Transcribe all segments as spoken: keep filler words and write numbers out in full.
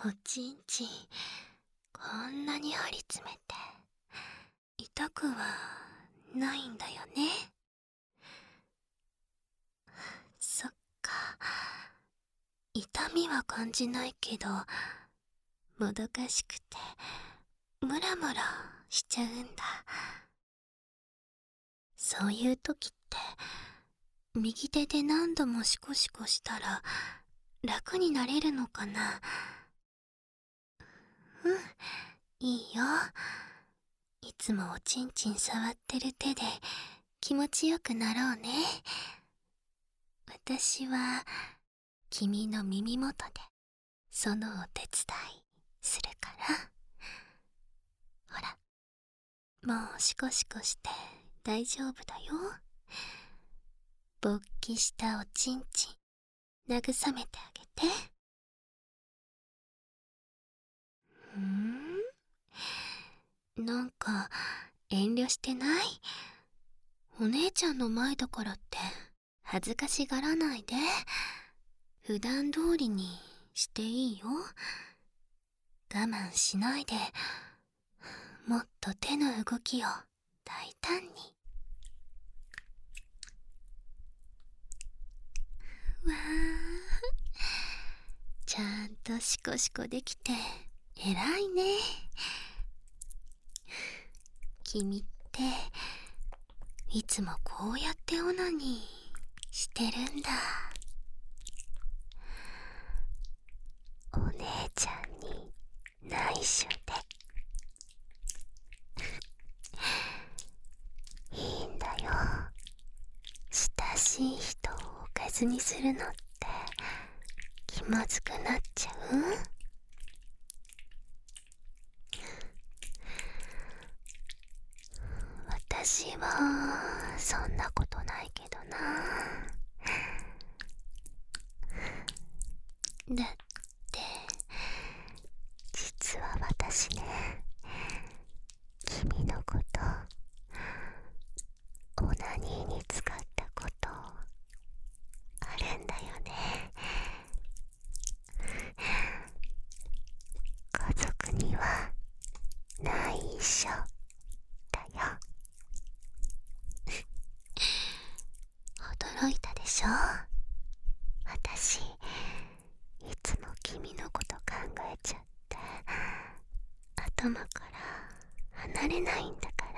おちんちん、こんなに張り詰めて痛くはないんだよね。そっか、痛みは感じないけどもどかしくてムラムラしちゃうんだ。そういう時って右手で何度もシコシコしたら楽になれるのかな。うん、いいよ。いつもおちんちん触ってる手で気持ちよくなろうね。私は君の耳元でそのお手伝いするから。ほら、もうシコシコして大丈夫だよ。勃起したおちんちん慰めてあげて。ふん、なんか遠慮してない？お姉ちゃんの前だからって恥ずかしがらないで。普段通りにしていいよ。我慢しないで、もっと手の動きを大胆に。わー、ちゃんとシコシコできて偉いね。君っていつもこうやってオナニーしてるんだ。お姉ちゃんに内緒で。いいんだよ。親しい人をおかずにするのって気まずくなっちゃう？私はそんなことないけどな。だって実は私ね、君のことオナニーに使ったことあるんだよね。家族には内緒だよ。驚いたでしょ？私いつも君のこと考えちゃって頭から離れないんだから。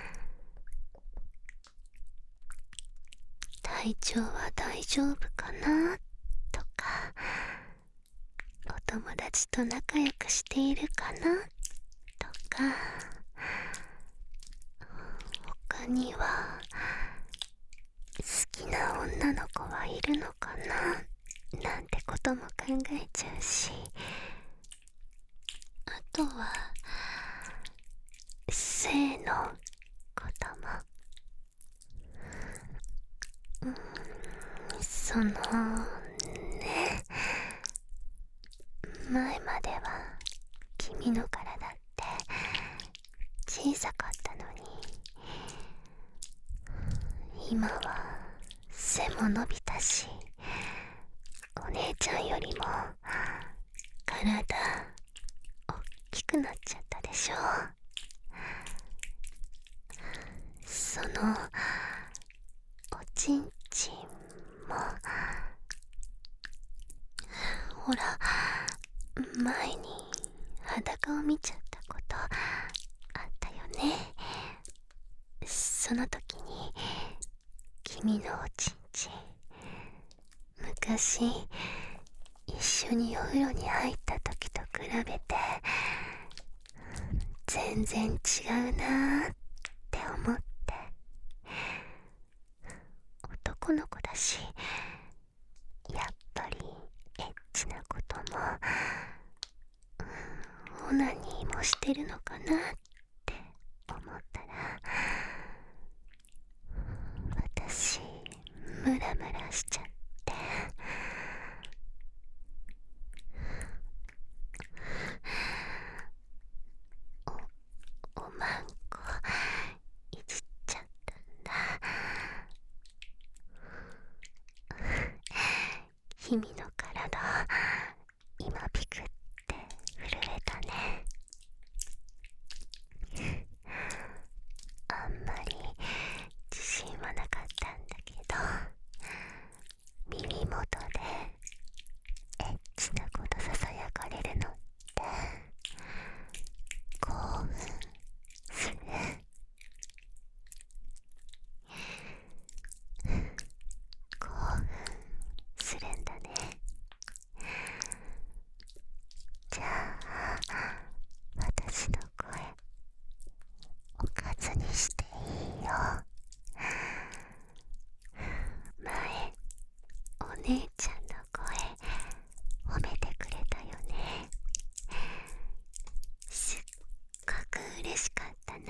体調は大丈夫かなとか、お友達と仲良くしているかなとか、他には好きな女の子はいるのかななんてことも考えちゃうし、あとは性のことも。うーん、そのね、前までは君の体って小さかったのに、今は背も伸びたし、お姉ちゃんよりも体おっきくなっちゃったでしょ。そのおちんちんもほら、前に裸を見ちゃったことあったよね。その時に君のおちんちん、昔一緒にお風呂に入った時と比べて全然違うなーって思って。男の子だし、やっぱりエッチなこともオナニーもしてるのかなって思ったら、私ムラムラしちゃって。お、おまんこいじっちゃったんだ。君の体今ピクって姉ちゃんの声褒めてくれたよね。すっごく嬉しかったな。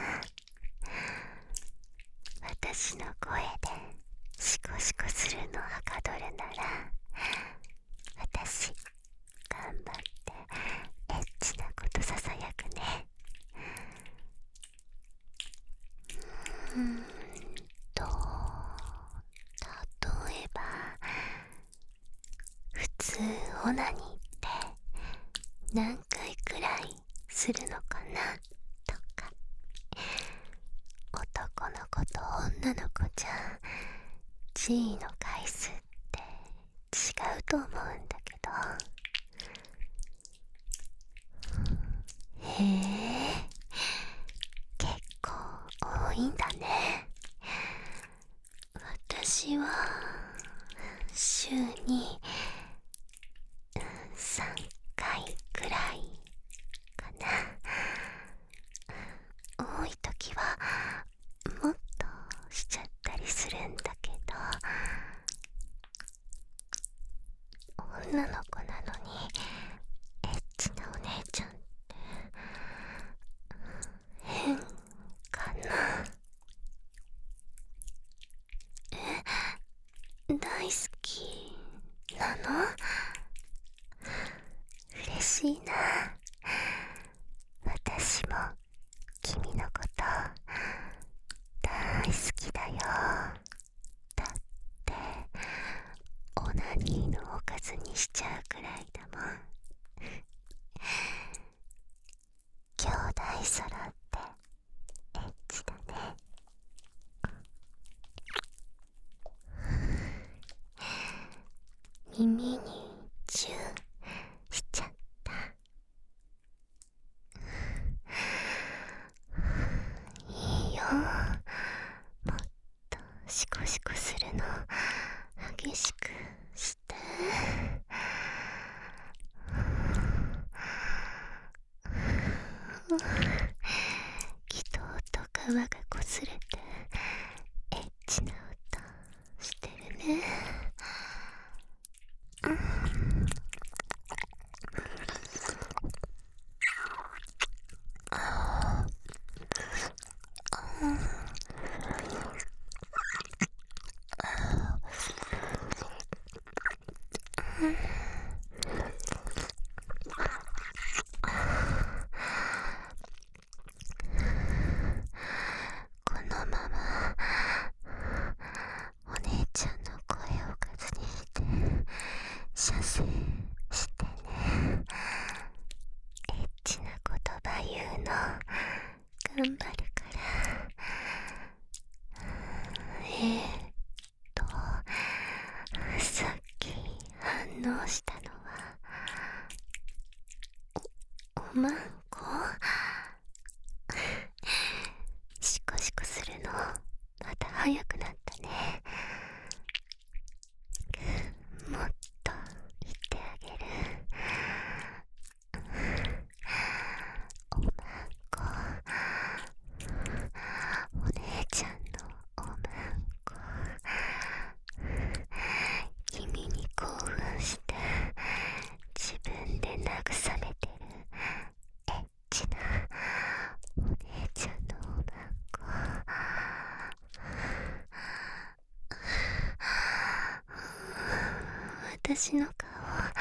私の声でシコシコするのはかどるなら、私頑張ってエッチなことささやくね。うーんと例えば、普通オナニーって何回くらいするのかなとか、男の子と女の子じゃ G の回数って違うと思うんだけど。へえ、結構多いんだね。私は週にさんかいくらいかな。多い時はもっとしちゃったりするんだけど、女の子なのにエッチなお姉ちゃんって変かな。え、大好きなの？嬉しいな。私も君のこと大好きだよ。だってオナニーのおかずにしちゃうくらいだもん。兄弟揃ってエッチだね。耳にチューしちゃった。いいよ、もっとシコシコするの激しくして。気筒と皮がこすれてエッチな音してるね。このままお姉ちゃんの声をかずにして射精してね。エッチな言葉言うの頑張るから。えーっとさっき反応したのはお、おまんこ？シコシコするのまた早くなったね。もっと言ってあげる。おまんこ、お姉ちゃんのおまんこ、君に興奮して自分で慰めてるエッチなお姉ちゃんのおまんこ。私の顔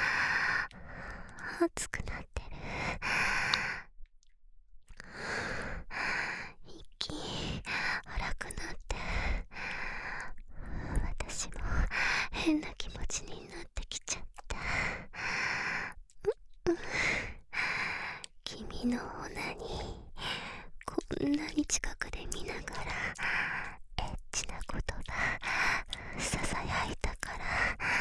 熱くなってる。息荒くなって私も変な気持ちになってきちゃった。君のオナニーこんなに近くで見ながらエッチな言葉ささやいたから。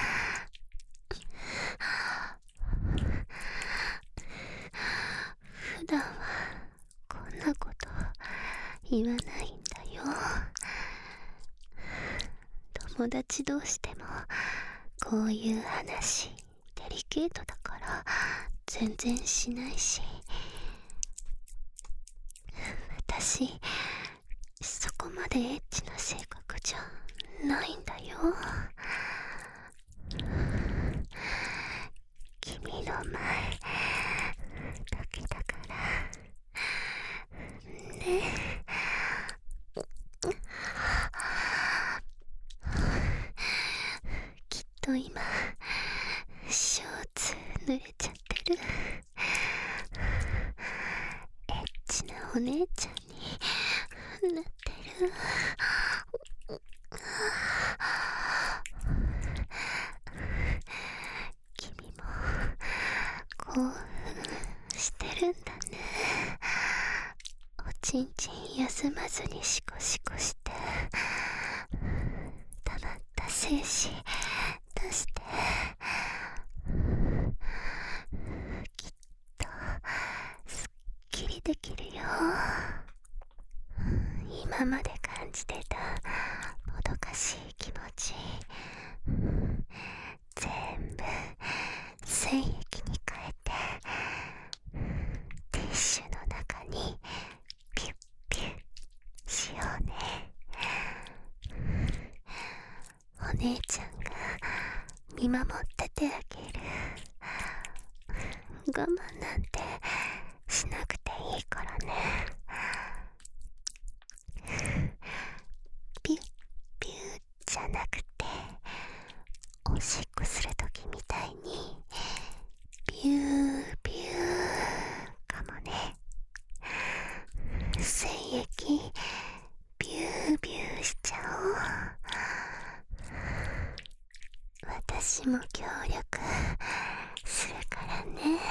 普段はこんなこと言わないんだよ。友達同士でもこういう話デリケートだから全然しないし。私そこまでエッチな性格じゃないんだよ。 濡れちゃってる。エッチなお姉ちゃんになってる。君も興奮してるんだね。おちんちん休まずにシコシコして溜まった精子出して、きっとすっきりできるよ。今まで感じてたもどかしい気持ち、全部精液に変えてティッシュの中にピュッピュッしようね。お姉ちゃんが見守っててあげる。我慢なんてしなくていいからね。ピュッピュッじゃなくて、おしっこするときみたいにビュービューかもね。精液ビュービューしちゃおう。私も協力するからね。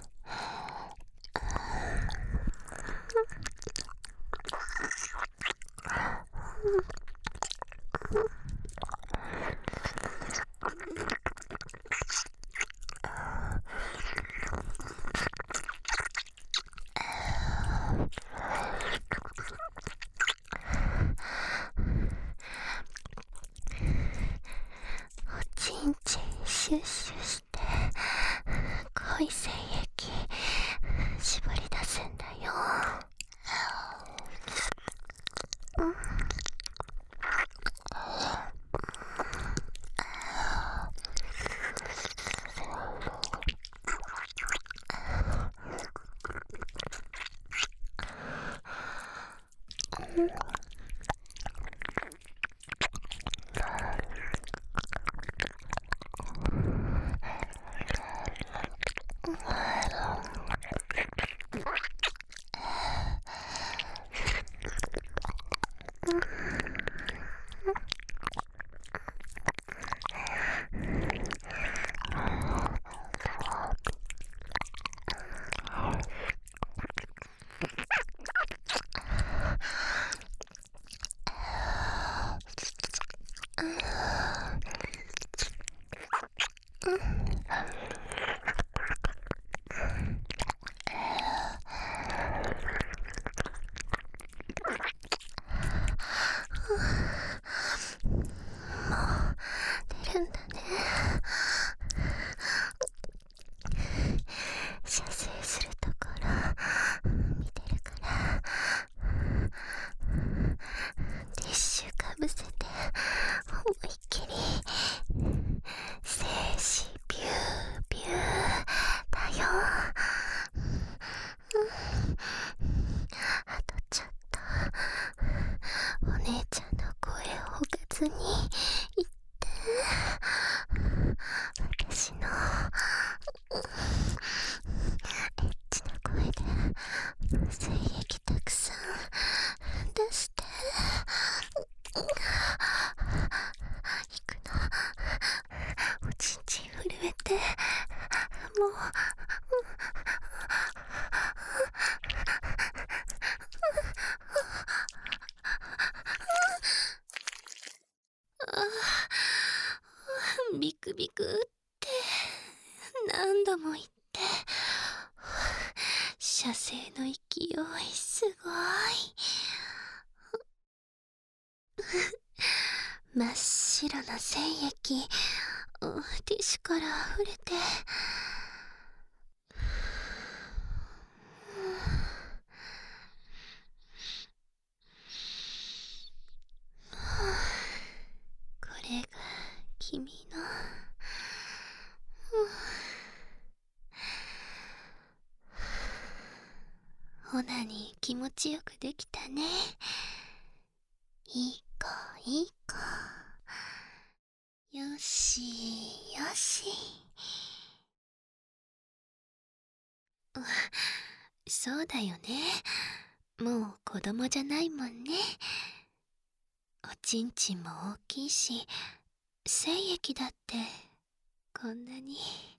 おちんちんシュッシュして濃い精液絞り出すんだよ。うん出るんだね。射精するところ見てるから、ティッシュかぶせて思いっきり精子ビュービューだよ。あとちょっとお姉ちゃんの声をほかずに言って。私のエッチな声で精液たくさん出して。行くの。おちんちん震えてもうビクビクって何度も言って、射精の勢いすごい。真っ白な精液ティッシュから溢れて、これが君のオナに気持ちよくできたね。いい子いい子。よしよし。 そうだよね。もう子供じゃないもんね。おちんちんも大きいし、精液だってこんなに。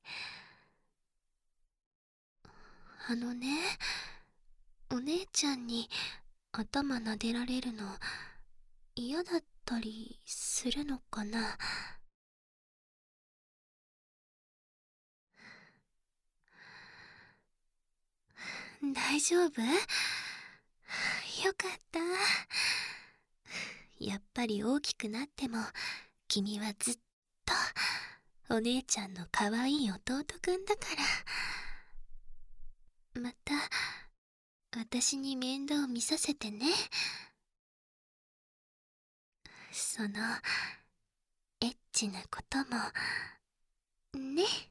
あのね、お姉ちゃんに頭撫でられるの嫌だったりするのかな。大丈夫？よかった。やっぱり大きくなっても君はずっとお姉ちゃんの可愛い弟くんだから。また私に面倒見させてね。そのエッチなこともね。